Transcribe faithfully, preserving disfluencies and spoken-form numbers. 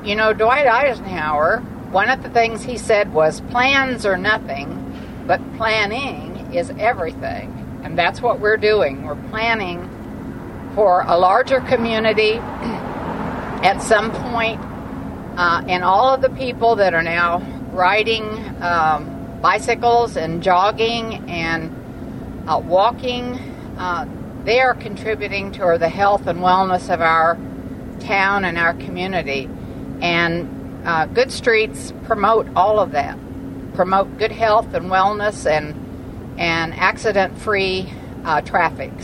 you know, Dwight Eisenhower, one of the things he said was plans are nothing, but planning is everything. And that's what we're doing. We're planning for a larger community at some point. Uh, and all of the people that are now riding um, bicycles and jogging and uh, walking, uh, they are contributing to the health and wellness of our town and our community. And uh, Good Streets promote all of that, promote good health and wellness and, and accident-free uh, traffic.